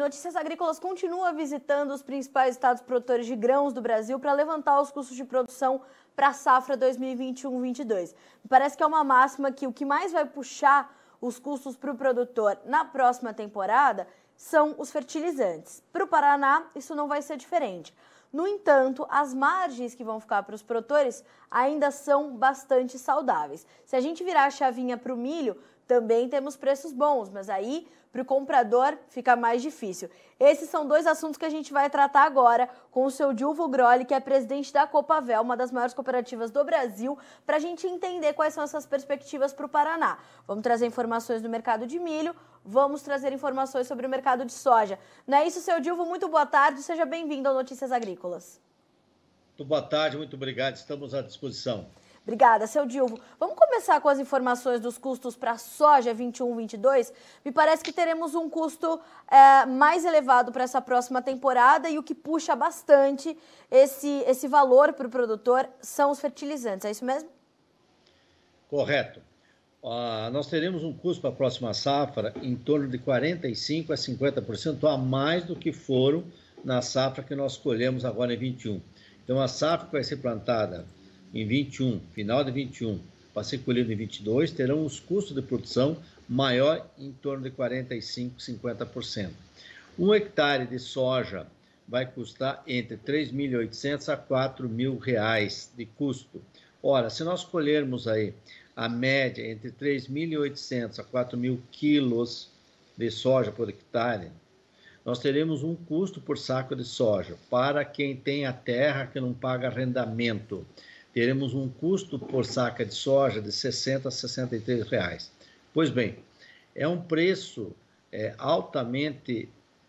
Notícias Agrícolas continua visitando os principais estados produtores de grãos do Brasil para levantar os custos de produção para a safra 2021-22. Parece que é uma máxima que o que mais vai puxar os custos para o produtor na próxima temporada são os fertilizantes. Para o Paraná, isso não vai ser diferente. No entanto, as margens que vão ficar para os produtores ainda são bastante saudáveis. Se a gente virar a chavinha para o milho, também temos preços bons, mas aí para o comprador fica mais difícil. Esses são dois assuntos que a gente vai tratar agora com o seu Dilvo Grolli, que é presidente da Copavel, uma das maiores cooperativas do Brasil, para a gente entender quais são essas perspectivas para o Paraná. Vamos trazer informações do mercado de milho, vamos trazer informações sobre o mercado de soja. Não é isso, seu Dilvo? Muito boa tarde, seja bem-vindo ao Notícias Agrícolas. Muito boa tarde, muito obrigado, estamos à disposição. Obrigada, seu Dilvo. Vamos começar com as informações dos custos para a soja 21-22. Me parece que teremos um custo mais elevado para essa próxima temporada e o que puxa bastante esse valor para o produtor são os fertilizantes, é isso mesmo? Correto. Nós teremos um custo para a próxima safra em torno de 45% a 50% a mais do que foram na safra que nós colhemos agora em 21. Então, a safra que vai ser plantada em 21, final de 21, para ser colhido em 22, terão os custos de produção maior em torno de 45%, 50%. Um hectare de soja vai custar entre R$ 3.800 a R$ 4.000 de custo. Ora, se nós colhermos aí a média entre 3.800 a 4.000 quilos de soja por hectare, nós teremos um custo por saco de soja. Para quem tem a terra que não paga arrendamento, teremos um custo por saca de soja de R$ 60 a R$ 63. Pois bem, é um preço altamente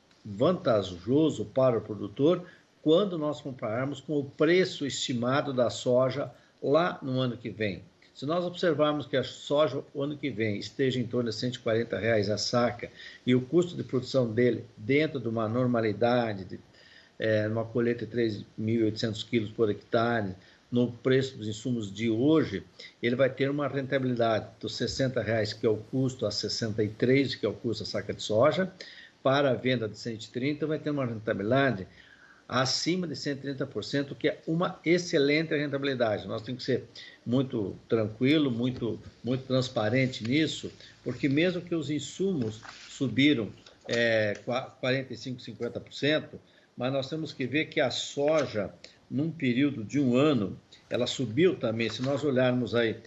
vantajoso para o produtor quando nós compararmos com o preço estimado da soja lá no ano que vem. Se nós observarmos que a soja o ano que vem esteja em torno de R$ 140 a saca e o custo de produção dele dentro de uma normalidade, numa colheita de 3.800 quilos por hectare, no preço dos insumos de hoje, ele vai ter uma rentabilidade dos R$ 60, que é o custo, a 63, que é o custo da saca de soja, para a venda de 130, vai ter uma rentabilidade acima de 130%, que é uma excelente rentabilidade. Nós temos que ser muito tranquilo, muito transparente nisso, porque mesmo que os insumos subiram 45%, 50%, mas nós temos que ver que a soja, num período de um ano, ela subiu também. Se nós olharmos aí,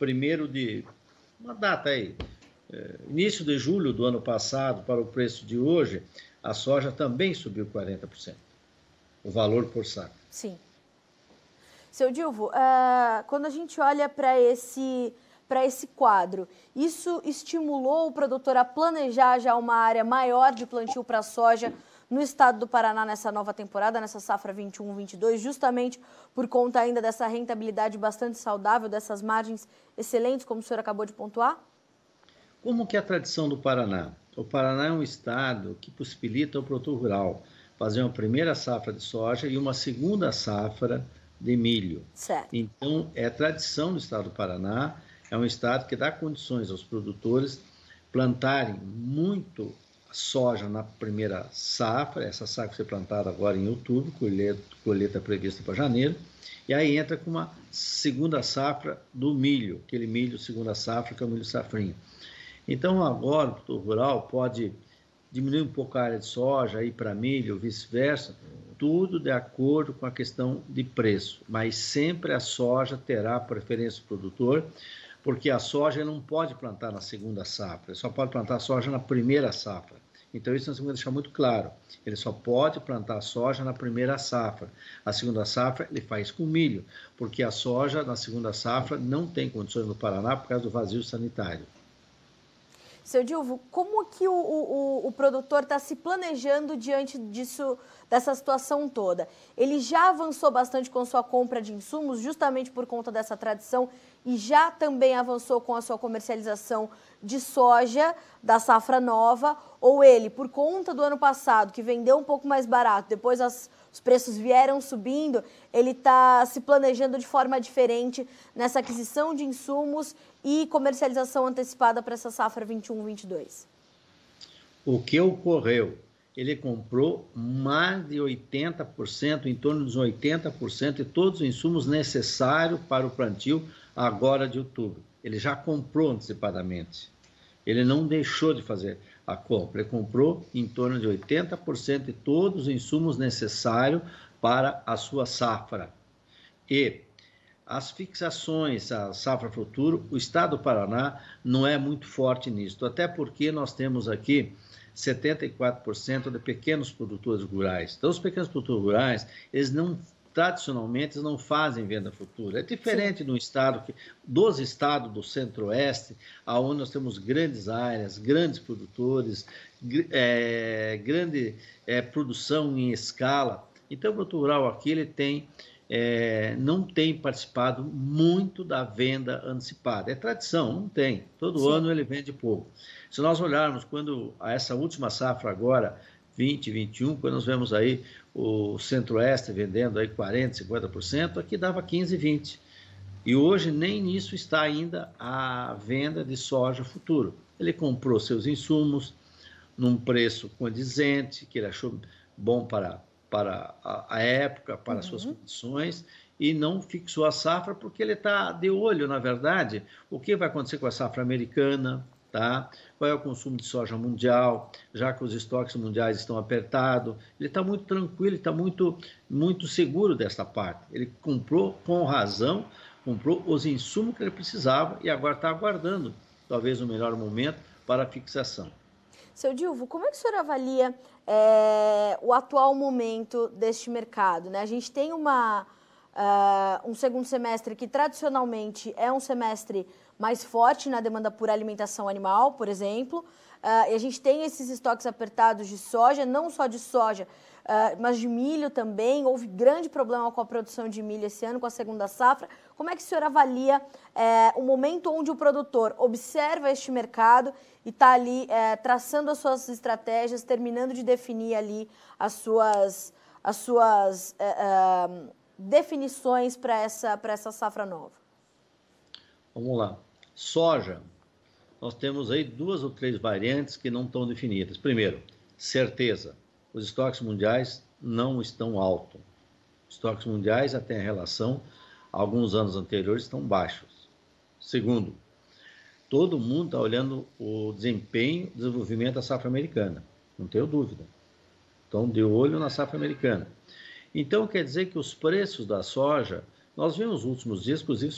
uma data aí, início de julho do ano passado para o preço de hoje, a soja também subiu 40%, o valor por saco. Sim. Seu Dilvo, quando a gente olha para esse quadro, isso estimulou o produtor a planejar já uma área maior de plantio para soja no estado do Paraná nessa nova temporada, nessa safra 21-22, justamente por conta ainda dessa rentabilidade bastante saudável, dessas margens excelentes, como o senhor acabou de pontuar? Como que é a tradição do Paraná? O Paraná é um estado que possibilita ao produtor rural fazer uma primeira safra de soja e uma segunda safra de milho. Certo. Então, é tradição do estado do Paraná, é um estado que dá condições aos produtores plantarem muito soja na primeira safra, essa safra vai ser plantada agora em outubro, colheita prevista para janeiro, e aí entra com uma segunda safra do milho, aquele milho segunda safra, que é o milho safrinho. Então agora o produtor rural pode diminuir um pouco a área de soja, ir para milho, vice-versa, tudo de acordo com a questão de preço, mas sempre a soja terá preferência do produtor, porque a soja ele não pode plantar na segunda safra, ele só pode plantar soja na primeira safra. Então isso nós temos que deixar muito claro, ele só pode plantar soja na primeira safra. A segunda safra ele faz com milho, porque a soja na segunda safra não tem condições no Paraná por causa do vazio sanitário. Seu Dilvo, como que o produtor está se planejando diante dessa situação toda? Ele já avançou bastante com sua compra de insumos, justamente por conta dessa tradição, e já também avançou com a sua comercialização de soja da safra nova, ou ele, por conta do ano passado, que vendeu um pouco mais barato, depois os preços vieram subindo, ele está se planejando de forma diferente nessa aquisição de insumos e comercialização antecipada para essa safra 21-22? O que ocorreu ele comprou mais de 80%, em torno dos 80% de todos os insumos necessários para o plantio agora de outubro. Ele já comprou antecipadamente. Ele não deixou de fazer a compra. Ele comprou em torno de 80% de todos os insumos necessários para a sua safra. E as fixações, a safra futuro, o estado do Paraná não é muito forte nisso, até porque nós temos aqui 74% de pequenos produtores rurais. Então, os pequenos produtores rurais, eles não, tradicionalmente, não fazem venda futura. É diferente dos estados do centro-oeste, onde nós temos grandes áreas, grandes produtores, grande produção em escala. Então, o produtor rural aqui, ele não tem participado muito da venda antecipada. É tradição, não tem. Todo ano ele vende pouco. Se nós olharmos quando essa última safra agora, 2021, quando nós vemos aí o Centro-Oeste vendendo aí 40%, 50%, aqui dava 15%, 20%. E hoje nem nisso está ainda a venda de soja futuro. Ele comprou seus insumos num preço condizente, que ele achou bom para a época, para as suas condições, e não fixou a safra, porque ele está de olho, na verdade, o que vai acontecer com a safra americana, tá? Qual é o consumo de soja mundial, já que os estoques mundiais estão apertados. Ele está muito tranquilo, está muito, muito seguro desta parte. Ele comprou com razão, comprou os insumos que ele precisava e agora está aguardando, talvez, o melhor momento para a fixação. Seu Dilvo, como é que o senhor avalia o atual momento deste mercado, né? A gente tem um segundo semestre que tradicionalmente é um semestre mais forte na demanda por alimentação animal, por exemplo, e a gente tem esses estoques apertados de soja, não só de soja, mas de milho também. Houve grande problema com a produção de milho esse ano, com a segunda safra. Como é que o senhor avalia o momento onde o produtor observa este mercado e está ali traçando as suas estratégias, terminando de definir ali as suas definições para essa safra nova? Vamos lá. Soja. Nós temos aí 2 ou 3 variantes que não estão definidas. Primeiro, certeza. Os estoques mundiais não estão altos. Os estoques mundiais, até em relação a alguns anos anteriores, estão baixos. Segundo, todo mundo está olhando o desempenho, o desenvolvimento da safra americana. Não tenho dúvida. Estão de olho na safra americana. Então, quer dizer que os preços da soja, nós vimos nos últimos dias, inclusive,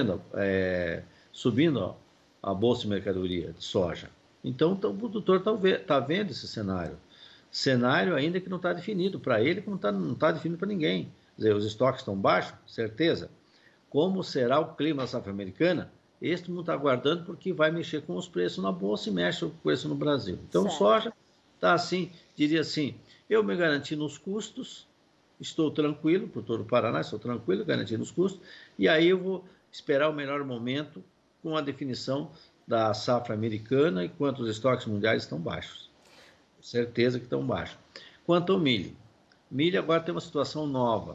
subindo a bolsa de mercadoria de soja. Então, o produtor está vendo esse cenário. Cenário ainda que não está definido para ele, como não está definido para ninguém. Quer dizer, os estoques estão baixos, certeza. Como será o clima da safra americana? Este mundo está aguardando, porque vai mexer com os preços na bolsa e mexe com o preço no Brasil. Então, certo. Soja está assim, diria assim, eu me garanti nos custos, estou tranquilo, produtor do Paraná, estou tranquilo, garantindo os custos, e aí eu vou esperar o melhor momento com a definição da safra americana, enquanto os estoques mundiais estão baixos. Certeza que estão baixos. Quanto ao milho. Milho agora tem uma situação nova.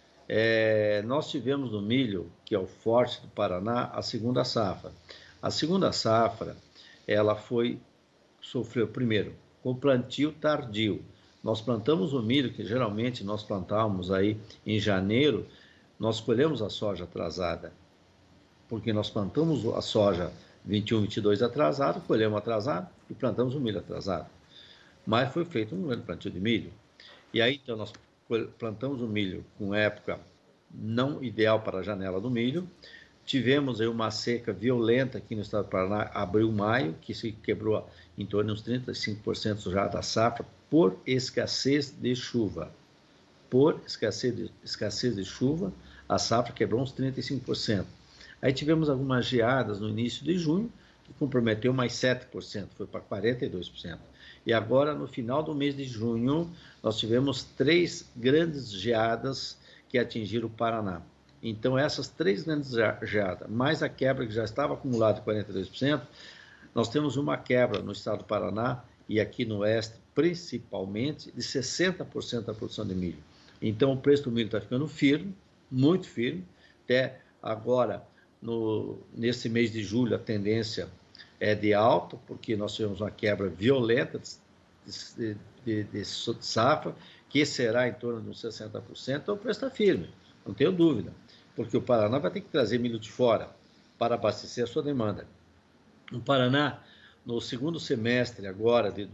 Nós tivemos no milho, que é o forte do Paraná, a segunda safra. A segunda safra, ela sofreu, primeiro, com plantio tardio. Nós plantamos o milho, que geralmente nós plantávamos aí em janeiro, nós colhemos a soja atrasada, porque nós plantamos a soja 21, 22 atrasado, colhemos atrasado e plantamos o milho atrasado. Mas foi feito um grande plantio de milho. E aí, então, nós plantamos o milho com época não ideal para a janela do milho. Tivemos aí uma seca violenta aqui no estado do Paraná, abril, maio, que se quebrou em torno de uns 35% já da safra por escassez de chuva. Por escassez de chuva, a safra quebrou uns 35%. Aí tivemos algumas geadas no início de junho, que comprometeu mais 7%, foi para 42%. E agora, no final do mês de junho, nós tivemos 3 grandes geadas que atingiram o Paraná. Então, essas 3 grandes geadas, mais a quebra que já estava acumulada de 42%, nós temos uma quebra no estado do Paraná e aqui no oeste, principalmente, de 60% da produção de milho. Então, o preço do milho está ficando firme, muito firme. Até agora, nesse mês de julho, a tendência é de alta, porque nós tivemos uma quebra violenta de de safra, que será em torno de uns 60%, então o preço está firme, não tenho dúvida, porque o Paraná vai ter que trazer milho de fora para abastecer a sua demanda. No Paraná, no segundo semestre agora de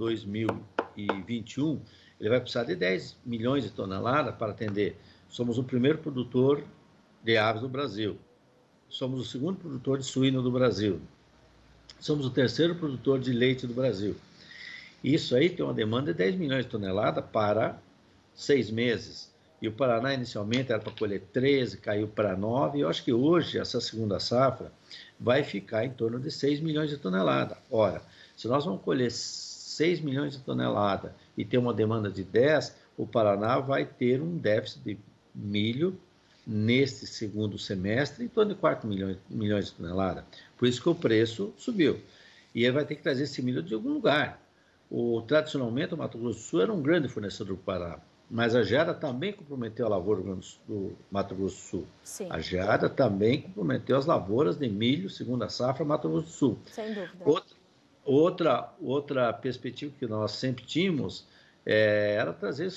2021, ele vai precisar de 10 milhões de toneladas para atender. Somos o primeiro produtor de aves do Brasil. Somos o segundo produtor de suíno do Brasil. Somos o terceiro produtor de leite do Brasil. Isso aí tem uma demanda de 10 milhões de toneladas para 6 meses. E o Paraná inicialmente era para colher 13, caiu para 9. E eu acho que hoje, essa segunda safra, vai ficar em torno de 6 milhões de toneladas. Ora, se nós vamos colher 6 milhões de toneladas e ter uma demanda de 10, o Paraná vai ter um déficit de milho neste segundo semestre em torno de 4 milhões de toneladas. Por isso que o preço subiu. E ele vai ter que trazer esse milho de algum lugar. Tradicionalmente, o Mato Grosso do Sul era um grande fornecedor do Pará, mas a geada também comprometeu a lavoura do Mato Grosso do Sul. Sim. A geada também comprometeu as lavouras de milho, segunda safra, Mato Grosso do Sul. Sem dúvida. Outra perspectiva que nós sempre tínhamos era trazer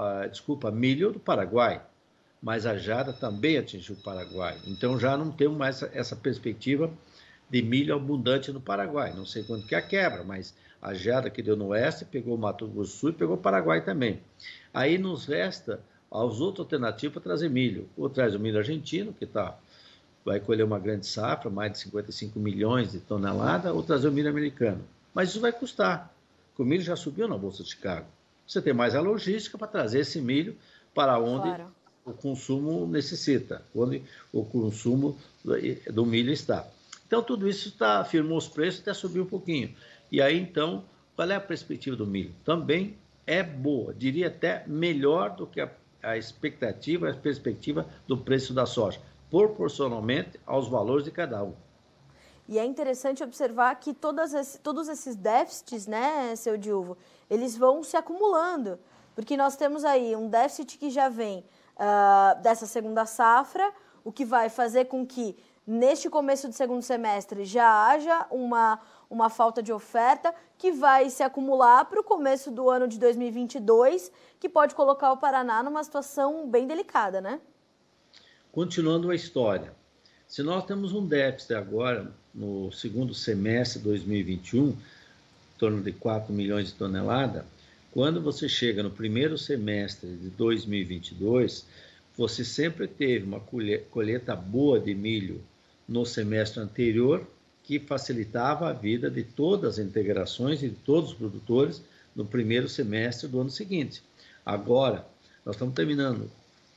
milho do Paraguai, mas a geada também atingiu o Paraguai. Então já não temos mais essa perspectiva de milho abundante no Paraguai. Não sei quanto que é a quebra, mas a geada que deu no oeste pegou o Mato Grosso do Sul e pegou o Paraguai também. Aí nos resta as outras alternativas para trazer milho. Ou traz o milho argentino, que vai colher uma grande safra, mais de 55 milhões de toneladas, ou trazer o milho americano. Mas isso vai custar, porque o milho já subiu na Bolsa de Chicago. Você tem mais a logística para trazer esse milho para onde o consumo necessita, onde o consumo do milho está. Então, tudo isso firmou os preços, até subiu um pouquinho. E aí, então, qual é a perspectiva do milho? Também é boa, diria até melhor do que a expectativa, a perspectiva do preço da soja, proporcionalmente aos valores de cada um. E é interessante observar que todos esses déficits, né, seu Dilvo, eles vão se acumulando, porque nós temos aí um déficit que já vem dessa segunda safra, o que vai fazer com que neste começo do segundo semestre já haja uma falta de oferta que vai se acumular para o começo do ano de 2022, que pode colocar o Paraná numa situação bem delicada, né? Continuando a história, se nós temos um déficit agora no segundo semestre de 2021, em torno de 4 milhões de toneladas, quando você chega no primeiro semestre de 2022, você sempre teve uma colheita boa de milho no semestre anterior, que facilitava a vida de todas as integrações e de todos os produtores no primeiro semestre do ano seguinte. Agora, nós estamos terminando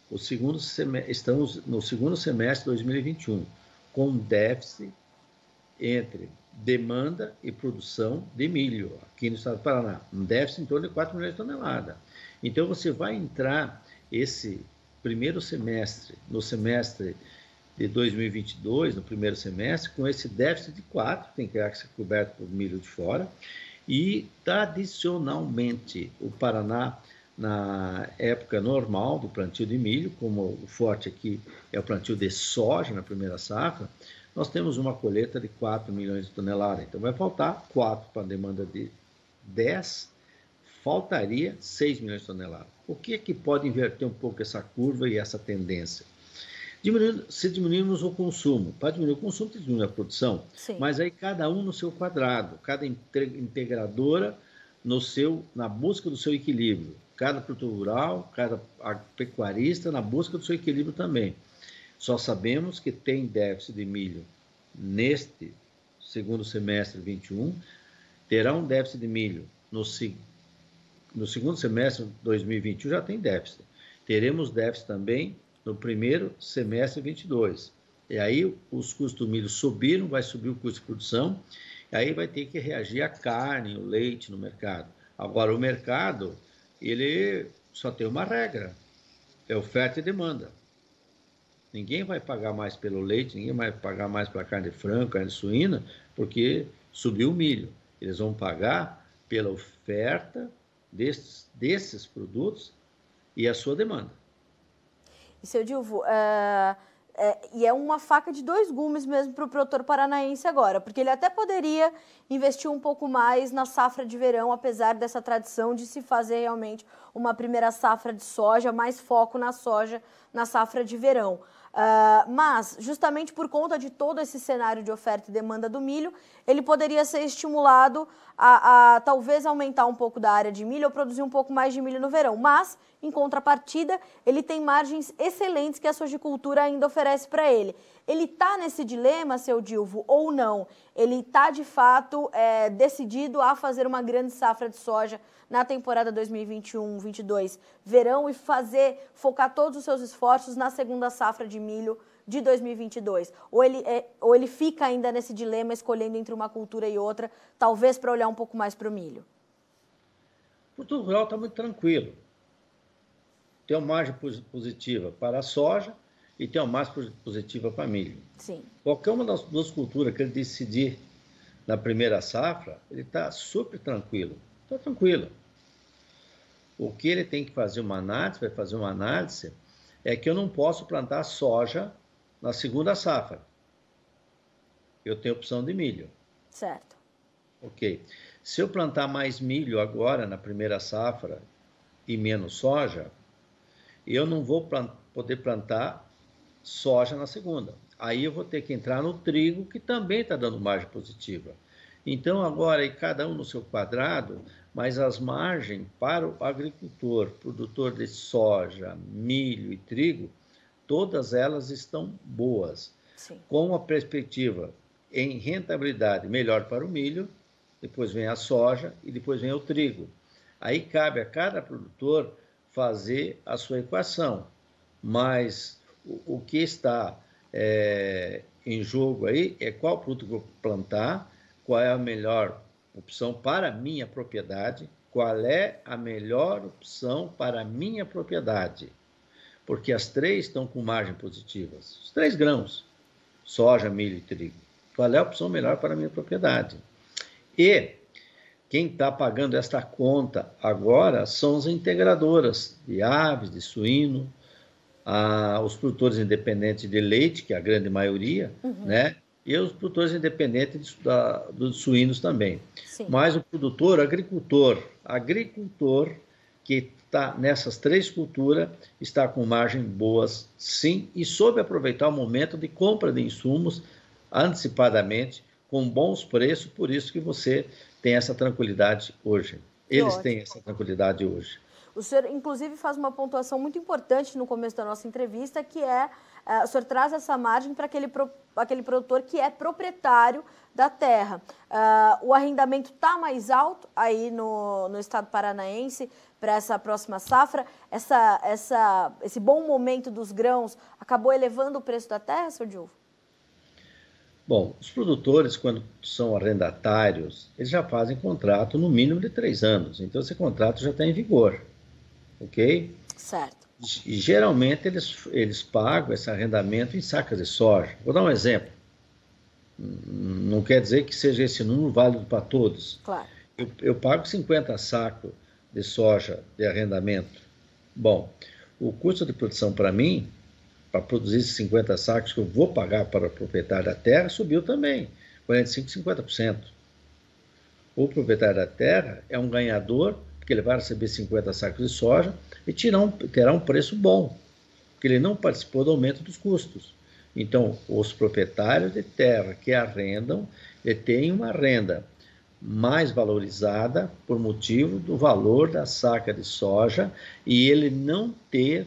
estamos no segundo semestre de 2021, com um déficit entre demanda e produção de milho aqui no estado do Paraná, um déficit em torno de 4 milhões de toneladas. Então, você vai entrar esse primeiro semestre, no semestre de 2022, no primeiro semestre, com esse déficit de 4, tem que ser coberto por milho de fora, e tradicionalmente o Paraná, na época normal do plantio de milho, como o forte aqui é o plantio de soja na primeira safra, nós temos uma colheita de 4 milhões de toneladas. Então vai faltar 4 para a demanda de 10, faltaria 6 milhões de toneladas. O que é que pode inverter um pouco essa curva e essa tendência? Se diminuirmos o consumo, para diminuir o consumo, tem que diminuir a produção. Sim. Mas aí cada um no seu quadrado, cada integradora na busca do seu equilíbrio, cada produtor rural, cada pecuarista na busca do seu equilíbrio também. Só sabemos que tem déficit de milho neste segundo semestre de 21, terá um déficit de milho no segundo semestre de 2021, já tem déficit. Teremos déficit também no primeiro semestre de 22. E aí os custos do milho subiram, vai subir o custo de produção, e aí vai ter que reagir a carne, o leite no mercado. Agora, o mercado, ele só tem uma regra, é oferta e demanda. Ninguém vai pagar mais pelo leite, ninguém vai pagar mais pela carne de frango, carne suína, porque subiu o milho. Eles vão pagar pela oferta desses produtos e a sua demanda. E, seu Dilvo, E é uma faca de dois gumes mesmo para o produtor paranaense agora, porque ele até poderia investir um pouco mais na safra de verão, apesar dessa tradição de se fazer realmente uma primeira safra de soja, mais foco na soja na safra de verão. Mas, justamente por conta de todo esse cenário de oferta e demanda do milho, ele poderia ser estimulado a talvez aumentar um pouco da área de milho ou produzir um pouco mais de milho no verão. Mas, em contrapartida, ele tem margens excelentes que a sojicultura ainda oferece para ele. Ele está nesse dilema, seu Dilvo, ou não? Ele está, de fato, decidido a fazer uma grande safra de soja na temporada 2021-22 verão e focar todos os seus esforços na segunda safra de milho de 2022? Ou ele fica ainda nesse dilema, escolhendo entre uma cultura e outra, talvez para olhar um pouco mais para o milho? O produtor rural está muito tranquilo. Tem uma margem positiva para a soja e tem uma margem positiva para milho. Sim. Qualquer uma das duas culturas que ele decidir na primeira safra, ele está super tranquilo. Está tranquilo. O que ele tem que fazer uma análise, é que eu não posso plantar soja na segunda safra. Eu tenho opção de milho. Certo. Ok. Se eu plantar mais milho agora na primeira safra e menos soja, eu não vou poder plantar soja na segunda. Aí eu vou ter que entrar no trigo, que também está dando margem positiva. Então, agora, cada um no seu quadrado, mas as margens para o agricultor, produtor de soja, milho e trigo, todas elas estão boas. Sim. Com a perspectiva em rentabilidade melhor para o milho, depois vem a soja e depois vem o trigo. Aí cabe a cada produtor fazer a sua equação, mas o que está em jogo aí é qual produto que eu vou plantar, qual é a melhor opção para a minha propriedade, qual é a melhor opção para a minha propriedade, porque as três estão com margem positivas, os 3 grãos, soja, milho e trigo. Qual é a opção melhor para a minha propriedade? E quem está pagando esta conta agora são as integradoras de aves, de suíno, os produtores independentes de leite, que é a grande maioria, né? E os produtores independentes dos suínos também. Sim. Mas o produtor, agricultor que está nessas 3 culturas, está com margem boas, sim, e soube aproveitar o momento de compra de insumos antecipadamente, com bons preços, por isso que você tem essa tranquilidade hoje. Eles têm essa tranquilidade hoje. O senhor, inclusive, faz uma pontuação muito importante no começo da nossa entrevista, que o senhor traz essa margem para aquele produtor que é proprietário da terra. O arrendamento está mais alto aí no estado paranaense para essa próxima safra. Esse bom momento dos grãos acabou elevando o preço da terra, seu Dilvo? Bom, os produtores, quando são arrendatários, eles já fazem contrato no mínimo de 3 anos. Então, esse contrato já está em vigor. Ok? Certo. E geralmente eles pagam esse arrendamento em sacas de soja. Vou dar um exemplo. Não quer dizer que seja esse número válido para todos. Claro. Eu pago 50 sacos de soja de arrendamento. Bom, o custo de produção para mim, para produzir esses 50 sacos que eu vou pagar para o proprietário da terra, subiu também, 45%, 50%. O proprietário da terra é um ganhador, porque ele vai receber 50 sacos de soja e terá um preço bom, porque ele não participou do aumento dos custos. Então, os proprietários de terra que arrendam, têm uma renda mais valorizada por motivo do valor da saca de soja e ele não ter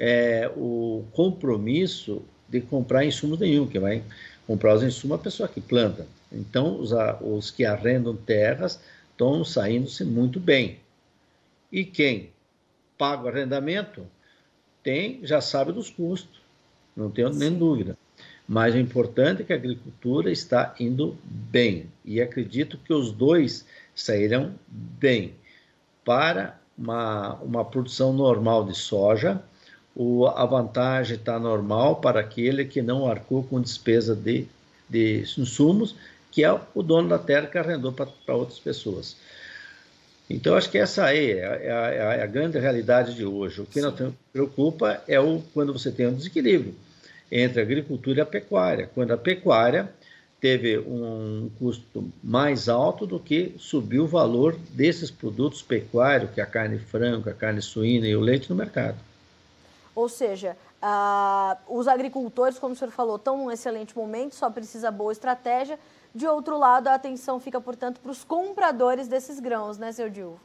o compromisso de comprar insumos nenhum, que vai comprar os insumos a pessoa que planta. Então, os que arrendam terras estão saindo-se muito bem. E quem paga o arrendamento já sabe dos custos, não tenho nem dúvida. Mas o importante é que a agricultura está indo bem. E acredito que os dois sairão bem. Para uma produção normal de soja, a vantagem está normal para aquele que não arcou com despesa de insumos, que é o dono da terra que arrendou para outras pessoas. Então, acho que essa é a grande realidade de hoje. O que nos preocupa é quando você tem um desequilíbrio. entre a agricultura e a pecuária, quando a pecuária teve um custo mais alto do que subiu o valor desses produtos pecuários, que é a carne franca, a carne suína e o leite no mercado. Ou seja, os agricultores, como o senhor falou, estão num excelente momento, só precisa boa estratégia. De outro lado, a atenção fica, portanto, para os compradores desses grãos, né, seu Dilvo?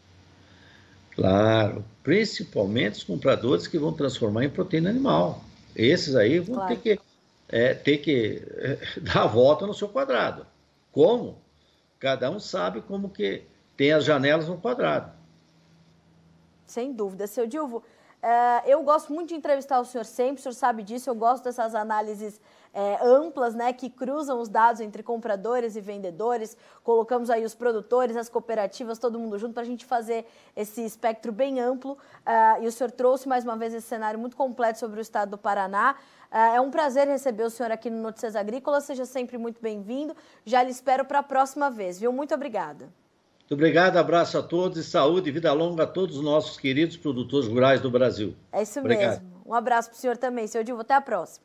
Claro, principalmente os compradores que vão transformar em proteína animal. Esses aí vão Claro. ter que dar a volta no seu quadrado. Como? Cada um sabe como que tem as janelas no quadrado. Sem dúvida. Seu Dilvo, eu gosto muito de entrevistar o senhor sempre, o senhor sabe disso, eu gosto dessas análises amplas, né, que cruzam os dados entre compradores e vendedores, colocamos aí os produtores, as cooperativas, todo mundo junto para a gente fazer esse espectro bem amplo, e o senhor trouxe mais uma vez esse cenário muito completo sobre o estado do Paraná. É um prazer receber o senhor aqui no Notícias Agrícolas, seja sempre muito bem-vindo, já lhe espero para a próxima vez, viu? Muito obrigada. Muito obrigado, abraço a todos e saúde e vida longa a todos os nossos queridos produtores rurais do Brasil. É isso Obrigado. mesmo. Um abraço para o senhor também, seu Dilvo, até a próxima.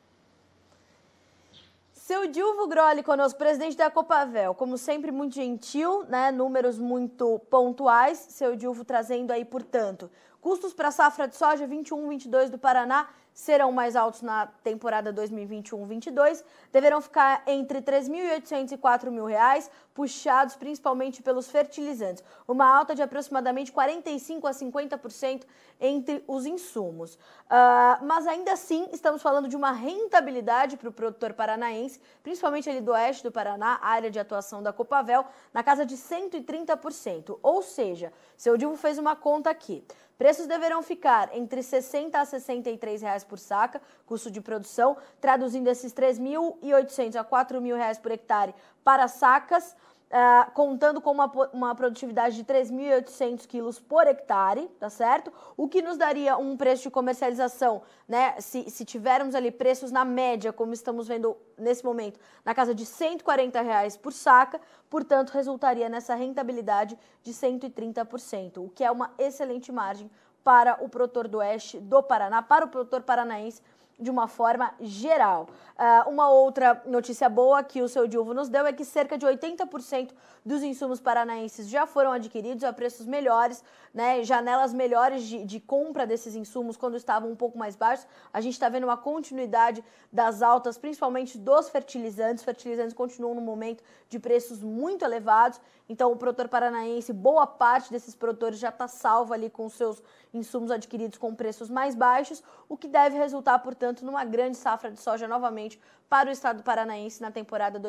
Seu Dilvo Grolli conosco, presidente da Copavel, como sempre muito gentil, né? Números muito pontuais, seu Dilvo trazendo aí, portanto, custos para a safra de soja 21-22 do Paraná serão mais altos na temporada 2021-22, deverão ficar entre R$ 3.800 e R$ 4.000, puxados principalmente pelos fertilizantes, uma alta de aproximadamente 45% a 50% entre os insumos. Mas ainda assim, estamos falando de uma rentabilidade para o produtor paranaense, principalmente ali do oeste do Paraná, área de atuação da Copavel, na casa de 130%, ou seja, seu Dilvo fez uma conta aqui. Preços deverão ficar entre R$ 60 a R$ 63 por saca, custo de produção, traduzindo esses R$ 3.800 a R$ 4.000 por hectare para sacas, contando com uma produtividade de 3.800 quilos por hectare, tá certo? O que nos daria um preço de comercialização, né? Se tivermos ali preços na média, como estamos vendo nesse momento, na casa de R$ 140 por saca, portanto, resultaria nessa rentabilidade de 130%, o que é uma excelente margem para o produtor do oeste do Paraná, para o produtor paranaense, de uma forma geral. Uma outra notícia boa que o seu Dilvo nos deu é que cerca de 80% dos insumos paranaenses já foram adquiridos a preços melhores, né, janelas melhores de compra desses insumos quando estavam um pouco mais baixos. A gente está vendo uma continuidade das altas, principalmente dos fertilizantes. Os fertilizantes continuam no momento de preços muito elevados, então o produtor paranaense, boa parte desses produtores já está salvo ali com seus insumos adquiridos com preços mais baixos, o que deve resultar, portanto, numa grande safra de soja novamente para o estado paranaense na temporada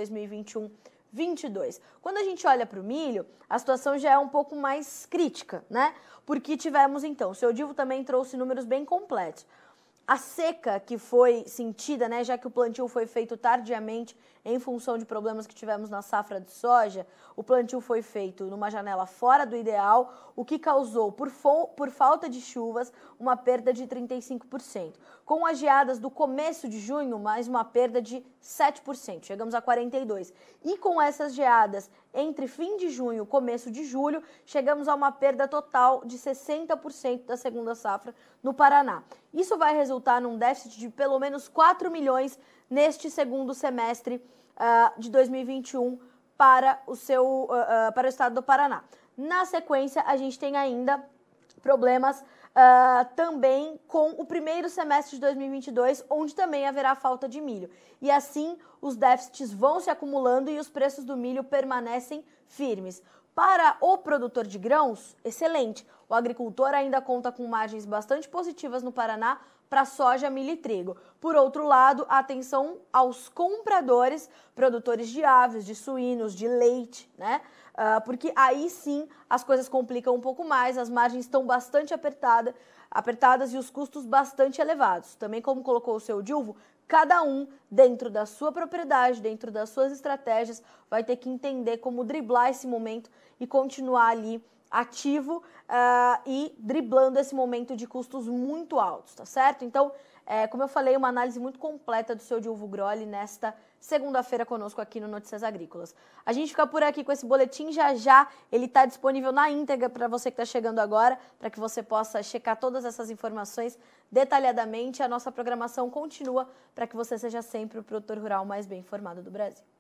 2021-22. Quando a gente olha para o milho, a situação já é um pouco mais crítica, né? Porque tivemos, então, o seu Dilvo também trouxe números bem completos. A seca que foi sentida, né, já que o plantio foi feito tardiamente em função de problemas que tivemos na safra de soja, o plantio foi feito numa janela fora do ideal, o que causou, por falta de chuvas, uma perda de 35%. Com as geadas do começo de junho, mais uma perda de 7%, chegamos a 42%. E com essas geadas entre fim de junho e começo de julho, chegamos a uma perda total de 60% da segunda safra no Paraná. Isso vai resultar num déficit de pelo menos 4 milhões neste segundo semestre de 2021 para o estado do Paraná. Na sequência, a gente tem ainda problemas também com o primeiro semestre de 2022, onde também haverá falta de milho. E assim, os déficits vão se acumulando e os preços do milho permanecem firmes. Para o produtor de grãos, excelente. O agricultor ainda conta com margens bastante positivas no Paraná para soja, milho e trigo. Por outro lado, atenção aos compradores, produtores de aves, de suínos, de leite, né? Porque aí sim as coisas complicam um pouco mais, as margens estão bastante apertadas e os custos bastante elevados. Também, como colocou o seu Dilvo, cada um, dentro da sua propriedade, dentro das suas estratégias, vai ter que entender como driblar esse momento e continuar ali ativo e driblando esse momento de custos muito altos, tá certo? Então, como eu falei, uma análise muito completa do seu Dilvo Grolli nesta segunda-feira conosco aqui no Notícias Agrícolas. A gente fica por aqui com esse boletim, já ele está disponível na íntegra para você que está chegando agora, para que você possa checar todas essas informações detalhadamente. A nossa programação continua para que você seja sempre o produtor rural mais bem informado do Brasil.